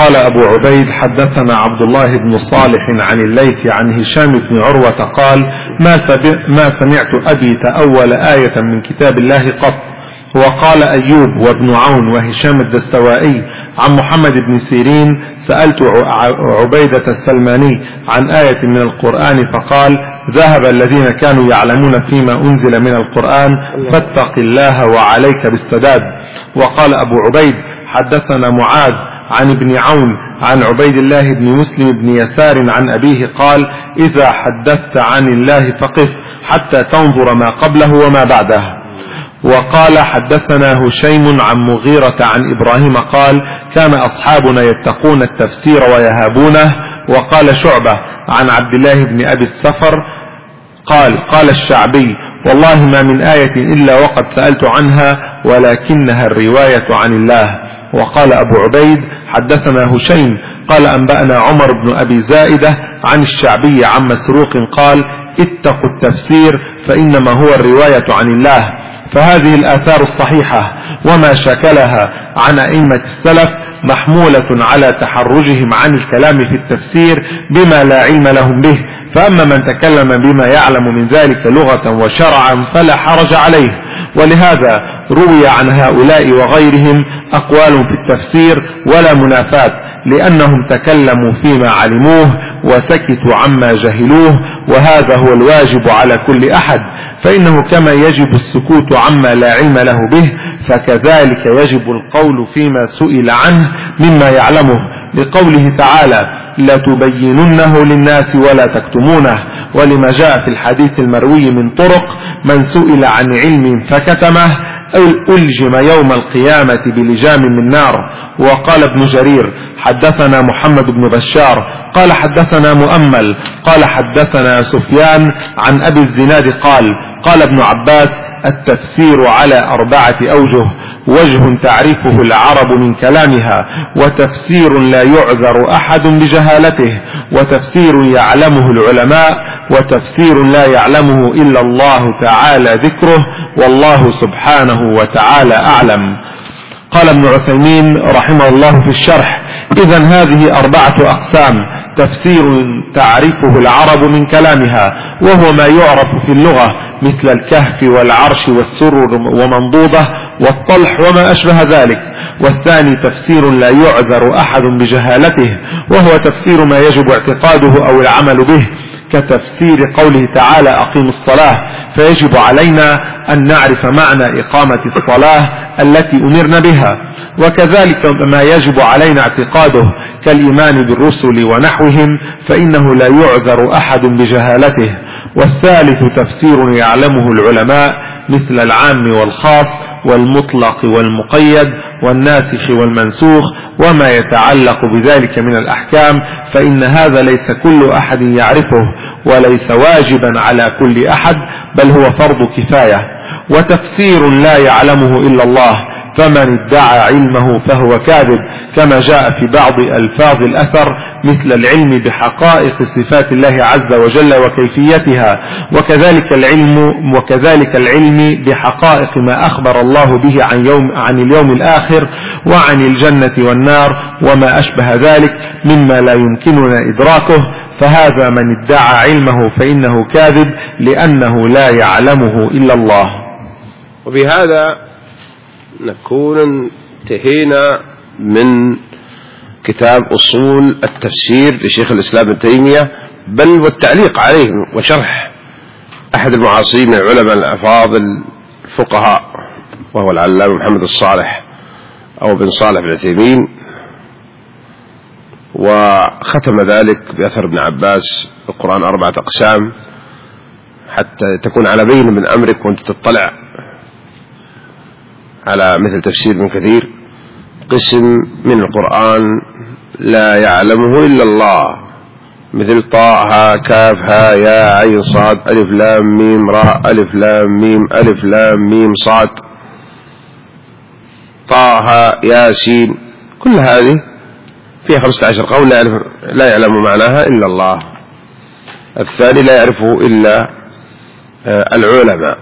قال أبو عبيد حدثنا عبد الله بن صالح عن الليث عن هشام بن عروة قال ما سمعت أبي تأول آية من كتاب الله قط. وقال أيوب وابن عون وهشام الدستوائي عن محمد بن سيرين سألت عبيدة السلماني عن آية من القرآن فقال ذهب الذين كانوا يعلمون فيما أنزل من القرآن فاتق الله وعليك بالسداد. وقال أبو عبيد حدثنا معاذ عن ابن عون عن عبيد الله بن مسلم بن يسار عن أبيه قال إذا حدثت عن الله فقف حتى تنظر ما قبله وما بعده. وقال حدثنا هشيم عن مغيرة عن إبراهيم قال كان أصحابنا يتقون التفسير ويهابونه. وقال شعبة عن عبد الله بن أبي السفر قال الشعبي والله ما من آية إلا وقد سألت عنها ولكنها الرواية عن الله. وقال أبو عبيد حدثنا هشيم قال أنبأنا عمر بن أبي زائدة عن الشعبي عن مسروق قال اتقوا التفسير فإنما هو الرواية عن الله. فهذه الآثار الصحيحة وما شكلها عن أئمة السلف محمولة على تحرجهم عن الكلام في التفسير بما لا علم لهم به. فأما من تكلم بما يعلم من ذلك لغة وشرعا فلا حرج عليه. ولهذا روي عن هؤلاء وغيرهم أقوال في التفسير ولا منافاة لأنهم تكلموا فيما علموه وسكتوا عما جهلوه. وهذا هو الواجب على كل أحد. فإنه كما يجب السكوت عما لا علم له به فكذلك يجب القول فيما سئل عنه مما يعلمه لقوله تعالى لتبيننه للناس ولا تكتمونه. ولما جاء في الحديث المروي من طرق من سئل عن علم فكتمه ألجم يوم القيامة بلجام من نار. وقال ابن جرير حدثنا محمد بن بشار قال حدثنا مؤمل قال حدثنا سفيان عن أبي الزناد قال ابن عباس التفسير على 4 أوجه: وجه تعرفه العرب من كلامها، وتفسير لا يعذر أحد بجهالته، وتفسير يعلمه العلماء، وتفسير لا يعلمه إلا الله تعالى ذكره، والله سبحانه وتعالى أعلم. قال ابن عثيمين رحمه الله في الشرح: إذن هذه 4 أقسام: تفسير تعرفه العرب من كلامها وهو ما يعرف في اللغة مثل الكهف والعرش والسرر ومنضوضة والطلح وما أشبه ذلك. والثاني تفسير لا يعذر أحد بجهالته وهو تفسير ما يجب اعتقاده أو العمل به، كتفسير قوله تعالى أقيم الصلاة، فيجب علينا أن نعرف معنى إقامة الصلاة التي أمرنا بها، وكذلك ما يجب علينا اعتقاده كالإيمان بالرسل ونحوهم، فإنه لا يعذر أحد بجهالته. والثالث تفسير يعلمه العلماء مثل العام والخاص والمطلق والمقيد والناسخ والمنسوخ وما يتعلق بذلك من الأحكام، فإن هذا ليس كل أحد يعرفه وليس واجبا على كل أحد، بل هو فرض كفاية. وتفسير لا يعلمه إلا الله، فمن ادعى علمه فهو كاذب، كما جاء في بعض ألفاظ الأثر مثل العلم بحقائق صفات الله عز وجل وكيفيتها، وكذلك العلم بحقائق ما أخبر الله به عن اليوم الآخر وعن الجنة والنار وما أشبه ذلك مما لا يمكننا إدراكه، فهذا من ادعى علمه فإنه كاذب لأنه لا يعلمه إلا الله. وبهذا نكون انتهينا من كتاب أصول التفسير لشيخ الإسلام ابن تيمية، بل والتعليق عليه وشرح أحد المعاصرين من العلماء الأفاضل الفقهاء وهو العلامة محمد الصالح أو بن صالح بن عثيمين، وختم ذلك بأثر ابن عباس: القرآن 4 أقسام، حتى تكون على بين من أمرك وأنت تطلع على مثل تفسير ابن كثير: قسم من القرآن لا يعلمه إلا الله، مثل طه ها كاف ها يا عين صاد ألف لام ميم راء ألف لام ميم ألف لام ميم صاد، طه ها ياسين، كل هذه فيها 15 قول لا يعلم معناها إلا الله. الثاني لا يعرفه إلا العلماء،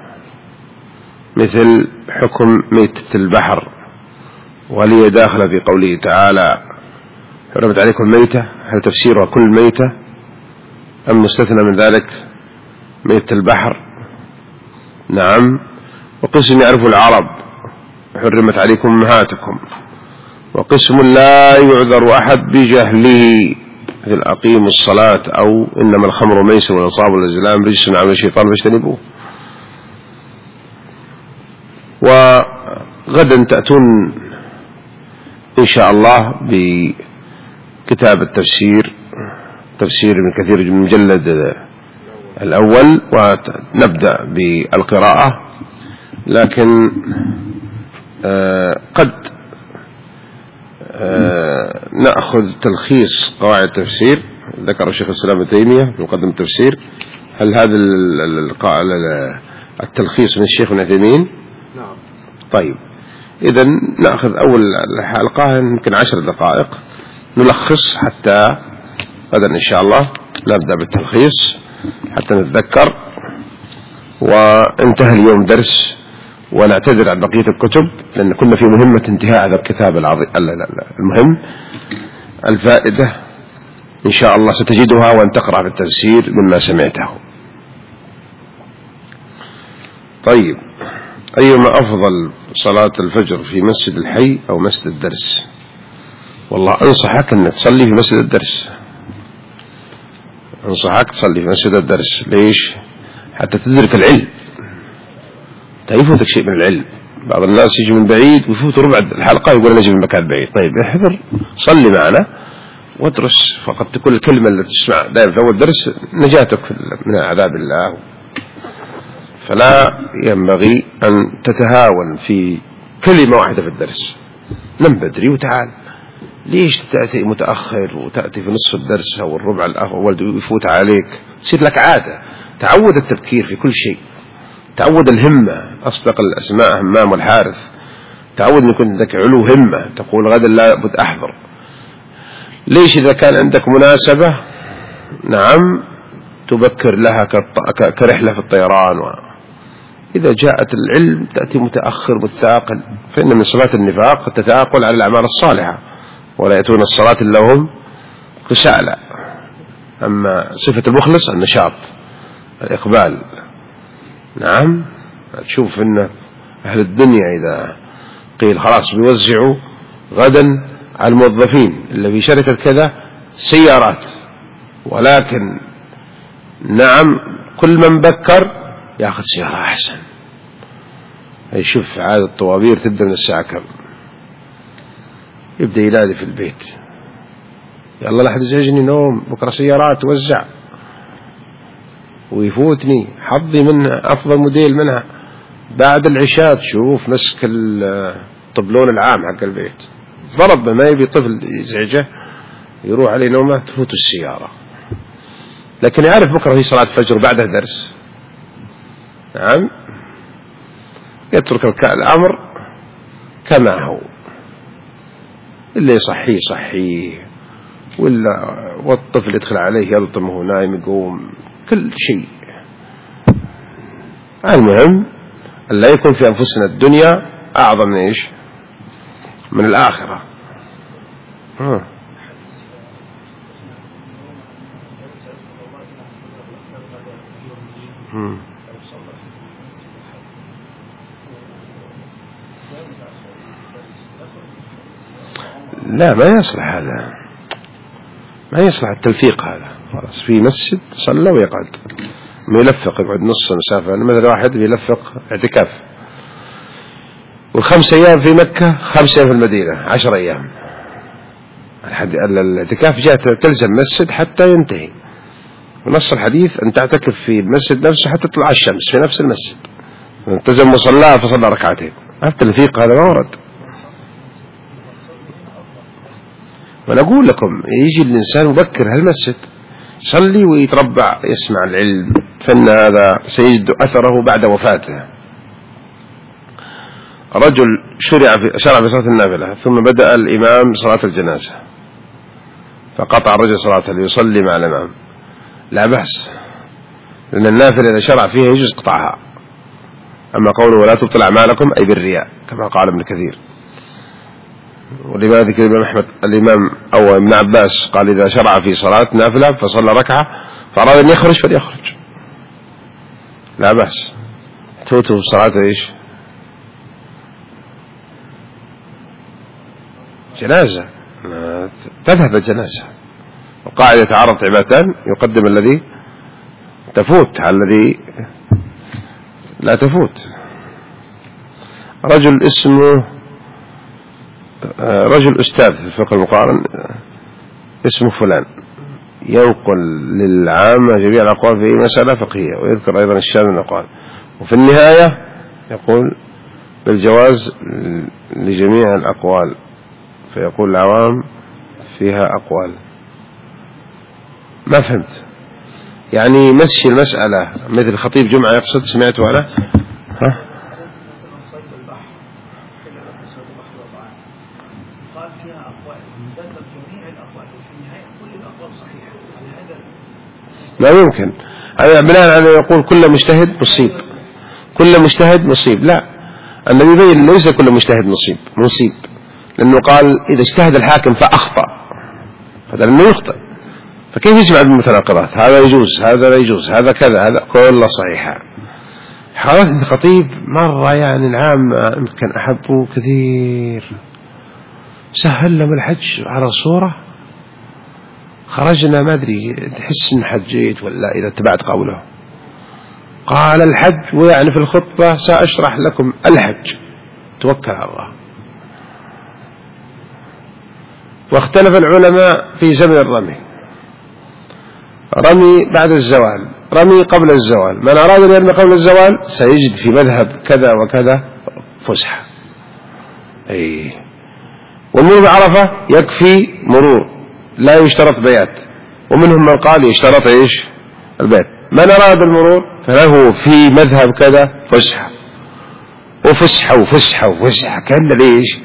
مثل حكم ميتة البحر، وهي داخلة في قوله تعالى: حرمت عليكم الميتة، هل تفسيرها كل ميتة أم مستثنى من ذلك ميتة البحر؟ نعم. وقسم يعرف العرب، حرمت عليكم أمهاتكم. وقسم لا يعذر أحد بجهله، مثل أقيموا الصلاة أو إنما الخمر ميسر والأنصاب والأزلام رجس من عمل الشيطان فاجتنبوه. وغدا تأتون إن شاء الله بكتاب التفسير، تفسير ابن كثير المجلد الأول، ونبدأ بالقراءة. لكن قد نأخذ تلخيص قواعد التفسير، ذكر الشيخ الإسلام ابن تيمية في مقدمة التفسير. هل هذا التلخيص من الشيخ ابن عثيمين؟ نعم. طيب، إذا نأخذ أول الحلقة يمكن 10 دقائق نلخص حتى غدا إن شاء الله نبدأ بالتلخيص حتى نتذكر. وانتهى اليوم درس، ونعتذر عن بقية الكتب لأن كنا في مهمة انتهاء هذا الكتاب العظيم. المهم الفائدة إن شاء الله ستجدها وأن تقرأ في التفسير مما سمعته. طيب، أيما أفضل صلاة الفجر في مسجد الحي أو مسجد الدرس؟ والله أنصحك أن تصلي في مسجد الدرس، أنصحك تصلي في مسجد الدرس. ليش؟ حتى تدرك العلم، يفوتك شيء من العلم. بعض الناس يجي من بعيد ويفوت ربع الحلقة يقول أنا أجي من مكان بعيد. طيب احضر صلي معنا وادرس، فقد تكون الكلمة التي تسمع دائما في أول درس نجاتك من عذاب الله. فلا ينبغي أن تتهاون في كلمة واحدة في الدرس. نم بدري وتعال. ليش تأتي متأخر وتأتي في نصف الدرس أو الربع الأول ويفوت عليك؟ تصير لك عادة. تعود التبكير في كل شيء، تعود الهمة. أصدق الأسماء همام والحارث. تعود أن يكون عندك علو همة، تقول غدا لا بد أحضر. ليش؟ إذا كان عندك مناسبة نعم تبكر لها كرحلة في الطيران. إذا جاءت العلم تأتي متأخر متثاقل، فإن من صفات النفاق التثاقل على الأعمال الصالحة، ولا يأتون الصلاة إلا هم كسالى. أما صفة المخلص النشاط الإقبال. نعم. تشوف أن أهل الدنيا إذا قيل خلاص بيوزعوا غدا على الموظفين اللي في شركة كذا سيارات، ولكن نعم كل من بكر يأخذ سيارة أحسن. يشوف عادة الطوابير تبدأ من الساعة كم، يبدأ ينادي في البيت يلا لا أحد يزعجني نوم، بكرة سيارات توزع ويفوتني حظي منها، أفضل موديل منها. بعد العشاء تشوف مسك الطبلون العام حق البيت ضرب، ما يبي طفل يزعجه يروح عليه نومه تفوت السيارة. لكن يعرف بكرة في صلاة فجر بعدها درس. نعم. يترك الأمر كما هو، اللي يصحيه صحيه، والطفل يدخل عليه يلطم وهو نايم يقوم، كل شيء. المهم أن لا يكون في أنفسنا الدنيا أعظم من إيش؟ من الآخرة. لا ما يصلح هذا، ما يصلح التلفيق هذا. خلاص في مسجد صلى ويقعد، ما يلفق يقعد نص مسافة. مثل واحد بيلفق اعتكاف والخمس أيام في مكة، 5 أيام في المدينة، 10 أيام. الاعتكاف جاء تلزم مسجد حتى ينتهي. ونص الحديث أن تعتكف في المسجد نفسه حتى تطلع الشمس في نفس المسجد. التزم مصلاه فصلى ركعتين. التلفيق هذا ما ورد. ونقول لكم يجي الإنسان مبكر هالمسجد يصلي ويتربع يسمع العلم، فإن هذا سيجد أثره بعد وفاته. رجل شرع في صلاة النافلة، ثم بدأ الإمام صلاة الجنازة فقطع الرجل صلاته ليصلي مع الإمام. لا بأس، لأن النافلة إذا شرع فيها يجوز قطعها. أما قوله ولا تبطل أعمالكم أي بالرياء كما قال ابن كثير. ولذلك الإمام أحمد أو ابن عباس قال إذا شرع في صلاة نافلة فصلى ركعة فأراد أن يخرج فليخرج لا بأس. توته الصلاة إيش؟ جنازة، تذهب الجنازة. القاعدة تعارض عبادتان يقدم الذي تفوت على الذي لا تفوت. رجل اسمه رجل أستاذ في الفقه المقارن اسمه فلان ينقل للعامة جميع الأقوال في مسألة فقهية ويذكر أيضا الشاذ من الأقوال، وفي النهاية يقول بالجواز لجميع الأقوال، فيقول العوام فيها أقوال. ما فهمت يعني مشي المسألة مثل خطيب جمعة يقصد، سمعت وأنا ها؟ قال فيها أقوال ذكر جميع الأقوال وفي النهاية كل الأقوال صحيحة. هذا لا يمكن هذا بناء على يقول كل مجتهد مصيب، كل مجتهد مصيب. لا، النبي يبين ليس كل مجتهد مصيب، لأنه قال إذا اجتهد الحاكم فأخطأ هذا لأنه يخطئ، فكيف يجمع بالمتناقضات؟ هذا يجوز هذا لا يجوز هذا كذا هذا كله صحيحة. حضرت الخطيب مرة يعني العام كان أحبه كثير، سهل لهم الحج على الصورة، خرجنا ما أدري تحس إن حجيت ولا إذا اتبعت قوله. قال الحج ويعني في الخطبة سأشرح لكم الحج، توكل على الله. واختلف العلماء في زمن الرمي، رمي بعد الزوال، رمي قبل الزوال. من أراد أن يرمي قبل الزوال سيجد في مذهب كذا وكذا فسحة. والمرور بعرفة يكفي مرور لا يشترط بيات، ومنهم من قال يشترط إيش؟ البيت. من أراد المرور فله في مذهب كذا فسحة وفسحة وفسحة وفسحة، كان ليش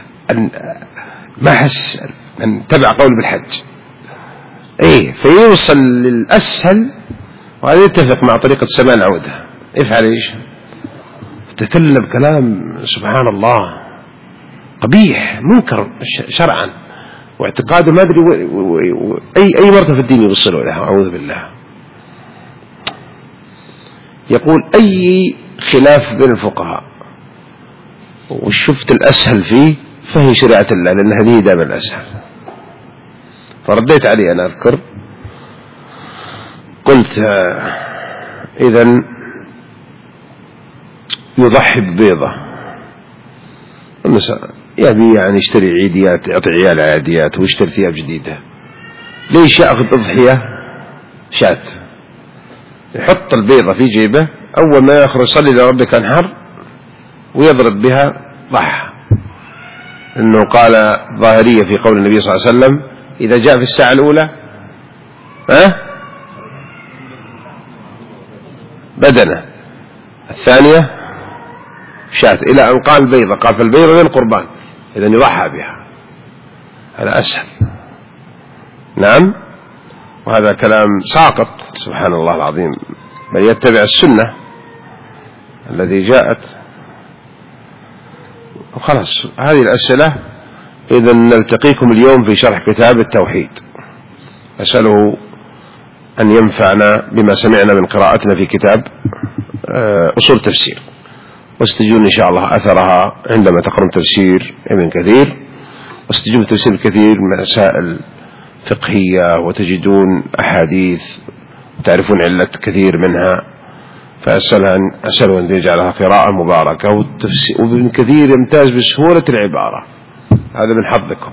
ما حس أن تبع قول بالحج فيوصل للأسهل، وهذا يتفق مع طريقة سماع العودة. افعل إيش؟ تتكلم كلام سبحان الله قبيح منكر شرعا واعتقاده ما أدري أي مرتبة في الدين يوصلوا لها، أعوذ بالله. يقول أي خلاف بين الفقهاء وشفت الأسهل فيه فهي شريعة الله، لأن هذه دائما الأسهل. فرديت عليه أنا أذكر قلت إذن يضحي ببيضة يبي يعني يشتري عيديات، يعطي عيال عاديات ويشتري ثياب جديدة، ليش يأخذ أضحية شاة يحط البيضة في جيبه، أول ما يخرج صلي لربك انحر ويضرب بها ضحى، إنه قال ظاهرية في قول النبي صلى الله عليه وسلم إذا جاء في الساعة الأولى بدنه، الثانية شاة، إلى أن قال بيضة، قال فالبيضة للقربان، إذن يضحى بها، هذا أسهل. نعم، وهذا كلام ساقط سبحان الله العظيم، بل يتبع السنة الذي جاءت. وخلاص هذه الأسئلة. إذن نلتقيكم اليوم في شرح كتاب التوحيد، أسأله أن ينفعنا بما سمعنا من قراءتنا في كتاب أصول تفسير، واستجون إن شاء الله أثرها عندما تقرأون تفسير ابن كثير، واستجون تفسير كثير من مسائل فقهية وتجدون أحاديث تعرفون علة كثير منها، فأسأله أن يجعلها قراءة مباركة، وابن كثير يمتاز بسهولة العبارة، هذا من حظكم.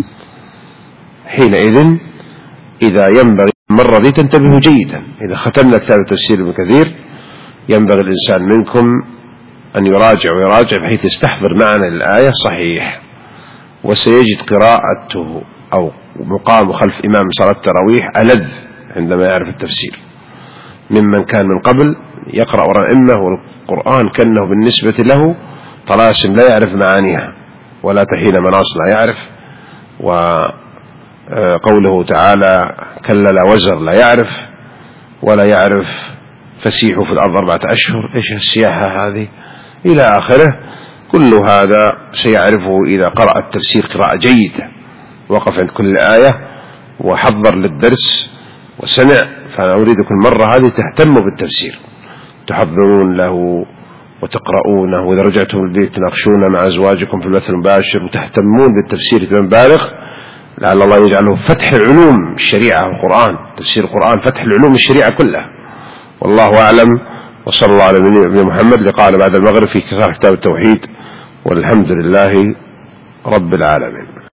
حينئذ إذا ينبغي مرة دي تنتبهوا جيدا، إذا ختمنا كتاب التفسير ابن كثير ينبغي الإنسان منكم أن يراجع ويراجع بحيث يستحضر معنى الآية صحيح، وسيجد قراءته أو مقام خلف إمام صلاة التراويح ألذ عندما يعرف التفسير ممن كان من قبل يقرأ وراء الأئمة، والقرآن كأنه بالنسبة له طلاسم لا يعرف معانيها، ولا تحين مناص لا يعرف، وقوله تعالى كلا لا وزر لا يعرف، ولا يعرف فسيحوا في الأرض 4 أشهر، إيش السياحة هذه إلى آخره. كل هذا سيعرفه إذا قرأ التفسير قراءة جيدة، وقف عند كل آية وحضر للدرس وسمع. فأنا أريدكم المرة هذه تهتموا بالتفسير، تحضرون له وتقرؤونه، وإذا رجعتم البيت تناقشونه مع أزواجكم في البث المباشر، وتهتمون بالتفسير اهتمام بالغ، لعل الله يجعله فتح علوم الشريعة والقرآن. تفسير القرآن فتح العلوم الشريعة كلها، والله أعلم. وصلى الله على نبينا محمد. لقاءنا بعد المغرب في كتاب التوحيد، والحمد لله رب العالمين.